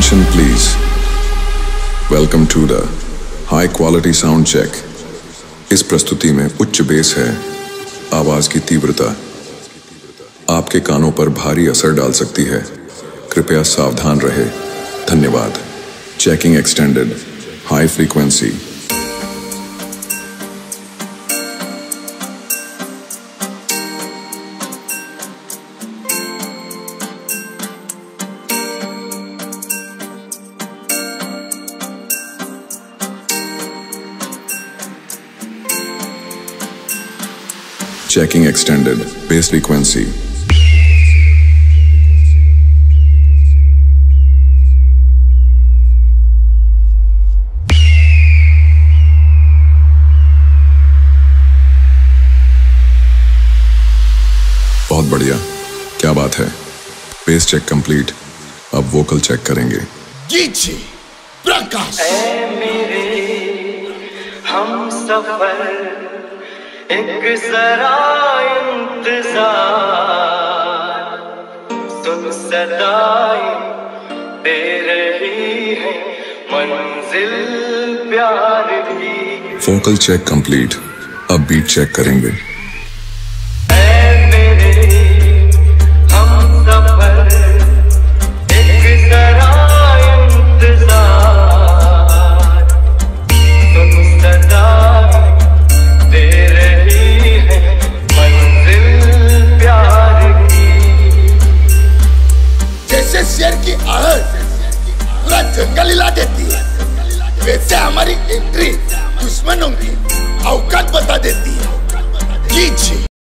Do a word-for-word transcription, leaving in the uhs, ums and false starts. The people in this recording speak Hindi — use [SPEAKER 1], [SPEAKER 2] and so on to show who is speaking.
[SPEAKER 1] Attention please. Welcome to the high quality sound check. इस प्रस्तुति में उच्च बेस है। आवाज की तीव्रता आपके कानों पर भारी असर डाल सकती है। कृपया सावधान रहे। धन्यवाद। Checking extended high frequency. Checking extended bass frequency. बहुत बढ़िया, क्या बात है। Bass check complete. अब वोकल चेक करेंगे।
[SPEAKER 2] डीजे प्रकाश।
[SPEAKER 3] ऐ मेरे हम सफर एक जरा इंतजार, सुन सदाएं दे रही है मंजिल प्यार की।
[SPEAKER 1] Vocal check complete. अब बीट चेक करेंगे।
[SPEAKER 2] शेर की आहट पूरा जंगल हिला देती है, वैसे हमारी एंट्री दुश्मनों की औकात बता देती है।